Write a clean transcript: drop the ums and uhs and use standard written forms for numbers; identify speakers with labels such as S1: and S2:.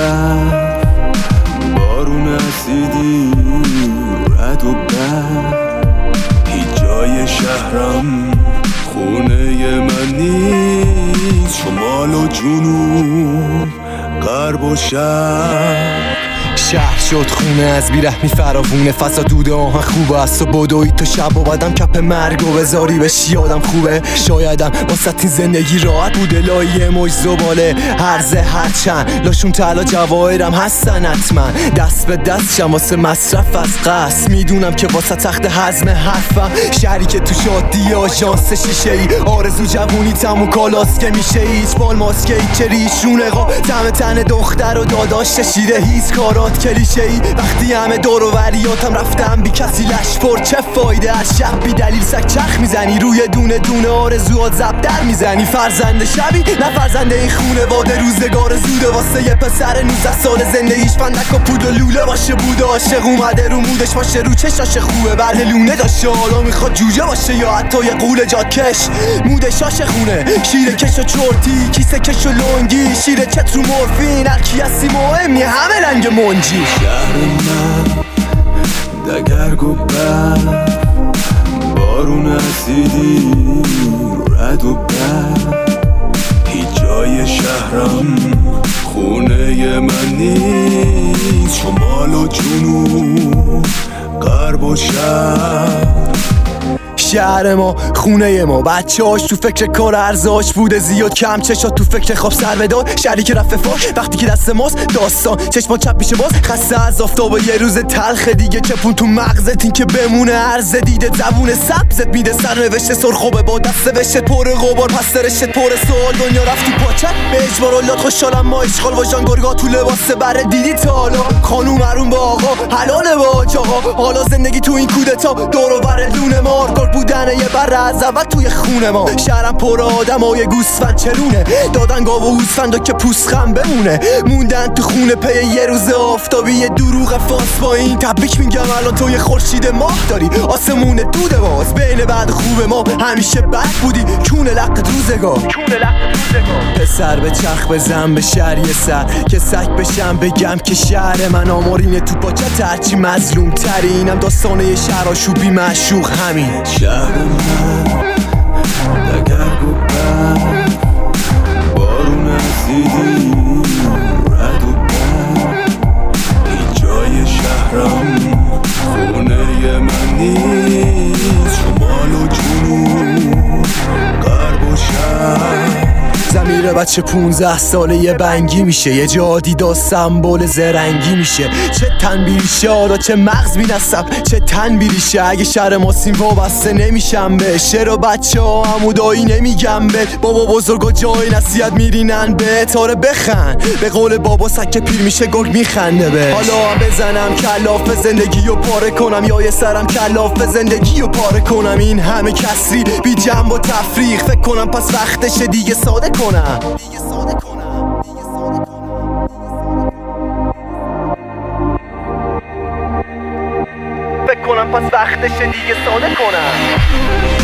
S1: برف بارون اسیدی رد و برف هیچ جای شهرم خونه من نیست، شمال و جنوب غرب و شرق.
S2: شهر شد خونه از بیرحمی فراوونه، فضا دود آهن خوبه است و بدوی تو شب و بعدم کپ مرگ و بذاری بشی آدم خوبه. شایدم واسه این زندگی راحت بوده، لایه موج زباله هرزه هرچند لاشون طلا جواهرم هستن حتما. دست به دست شم واسه مصرف از قصد، میدونم که واسه تخت هضم حرفم. شهری که تو شادی آژانس شیشه ای، آرزو جوونی تمو کالاس که میشه هیچ بال ماسکه ای که ریشونه ها تم تن دختر و داداش شیره هیچ کارات کلیشه ای. وقتی همه دور و وریاتم رفتم بی کسی لش پر، چه فایده از شب بی دلیل سگ چرخ میزنی روی دونه دونه آرزوات زب در میزنی. فرزند شبی نه فرزند این خونواده، روزگار زوده واسه یه پسر 19 ساله زندگیش فندک و پود و لوله باشه. بوده عاشق اومده رو مودش باشه، رو چشاش خوبه بره لونه داشته، حالا میخواد جوجه باشه یا حتی یه قول جاکش. مودش خونه شیر کش و چرتی، کیسه کش و لنگی، شیر چت رو مورفین، هرکی هستی مهمی همه رنگ منجی.
S1: شهر من دگرگ و برف بارون اسیدی رد و برف هیچ جای شهرم خونه من نیست، شمال و جنوب غرب و شرق.
S2: شهر ما خونه ما، بچه هاش تو فکر کار ارزاش بوده زیاد، کم چشات تو فکر خواب سر بدار. شهری که رفت فاش وقتی که دست ماست داستان، چشما چپ میشه باز خسته از آفتاب یه روز تلخ دیگه. چپون تو مغزت این که بمونه عرض دیده، زبون سبزت میده سر نوشته سرخوبه با دست وشت پر غبار، پس سرشت پر سوال. دنیا رفت تو پاچه به اجبار اللات، خوشحالم ما اشغال و جانگرگا تو لباس بره دیدی تا حالا. خانوم مرون با آقا حلاله با آقا، حالا زندگی تو این کودتا دور و بر دونه مار بودن یه بره از اول توی خونه ما. شهرم پر آدمای گوسفند چرونه، دادن گاو و هوسفندو که پوستخم بمونه. موندن تو خونه پی یه روز آفتابی، یه دروغ فاس با این تبریک میگم الان تو یه خورشید ماه داری. آسمون دوده باز بین بعد خوب ما همیشه بد بودی، کونه لقت روزگار. پسر به چرخ بزن به شهر یه سر که سگ بشم بگم که شهر من آمارینه تو پاچت هرچی مظلوم تری. اینم داستانه یه شهر آشوبی معشوق همین.
S1: شهر من دگرگ و برف بارون اسیدی رد و برف هیچ جای شهرم خونه من نیست، شمال و جنوب غرب و شرق.
S2: زمیر بچه 15 ساله یه بنگی میشه، یه جا دیدا سمبل زرنگی میشه. چه تنبیریشه حالا چه مغز بینستم، چه تنبیریشه اگه شهر ماسین وابسته نمیشم به. شعر بچه ها عمودایی نمیگم به، بابا بزرگا جای نصیحت میرینن به تاره بخند. به قول بابا سکه پیر میشه گرگ میخنده به. حالا هم بزنم کلاف زندگی و پاره کنم، یا یه سرم کلاف زندگی و پاره کنم. این همه کسری بی جنب و تفریق، فکر کنم پس وقتشه دیگه ساده کنم. فکر کنم پس وقتشه دیگه ساده کنم.